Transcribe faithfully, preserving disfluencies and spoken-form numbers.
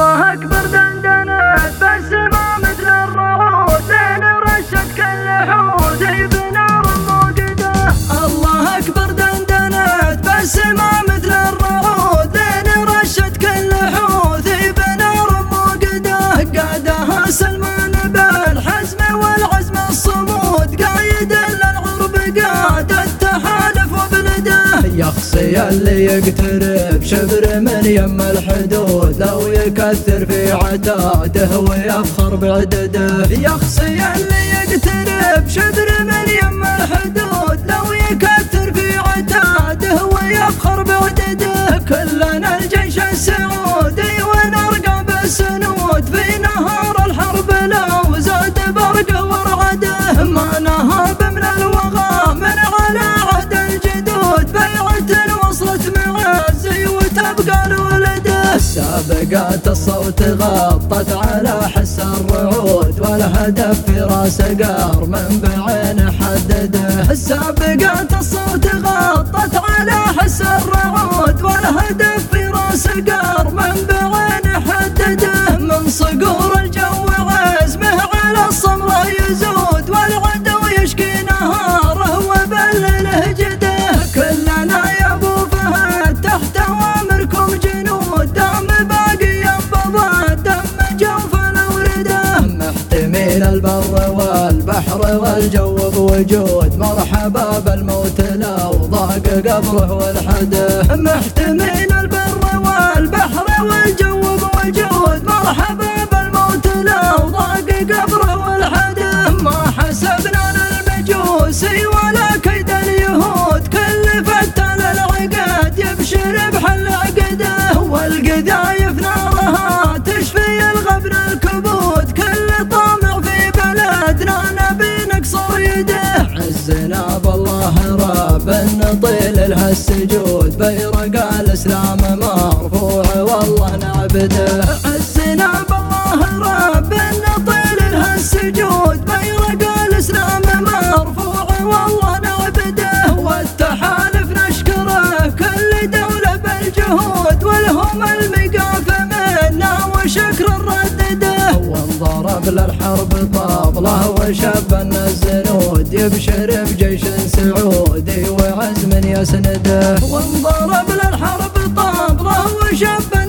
الله أكبر دندنت بالسما مثل الرعود لين رشت كل حوثي بنار موقدة. الله أكبر دندنت بالسما مثل الرعود لين رشت كل حوثي بنار موقدة. قادها سلمان بالحزم والعزم الصمود قايد للعرب قاد التحالف وبلده. يخصي اللي يقترب شبر من يم الحدود لو يكثر في عتاده ويفخر بعدده. يخصي اللي يقترب شبر من يم الحدود لو يكثر في عتاده ويفخر بعدده. كلنا الجيش السعودي ونرقى بالسنود في نهار الحرب لو زاد برق ورعده. ما نهاب من الوغى من على عهد الجدود بيعة وصلت معزي وتبقى لولده. سابقات الصوت غطت على حس الرعود والهدف في راس قار من بعين حدده. سابقات الصوت غطت على حس الرعود والهدف في راس قار من بعين حدده. من صقور الجو عزمه على الصمرة يزود والعدو يشكي نهاره وبلله جده. كلنا يا ابو فهد تحت اوامركم جنود دام باقي ينبض دم جوف الورده. محتمين البر والبحر والجو بوجود مرحبا بالموت لو ضاق قبره والحده. محتمين البر والبحر والجو بوجود مرحبا بالموت لو ضاق قبره والحده. ما حسبنا للمجوسي ولا كيد اليهود كل فتى للعقاد يبشر بحل عقده. والقذايف نارها تشفي الغبن الكبود كل طامع في بلدنا نبي نكسر يده. عزنا بالله رب نطيل لها السجود بيرق الاسلام مرفوع والله نعبده. عزنا بالله رب نطيل لها السجود بيرق الاسلام مرفوع والله نعبده. والتحالف نشكره كل دولة بالجهود والهم المقافة منا وشكر الردده. وانضرب للحرب طابله وشب الزنود يبشر بجيش سعودي وعزم يسنده. وانضرب للحرب طابله وشب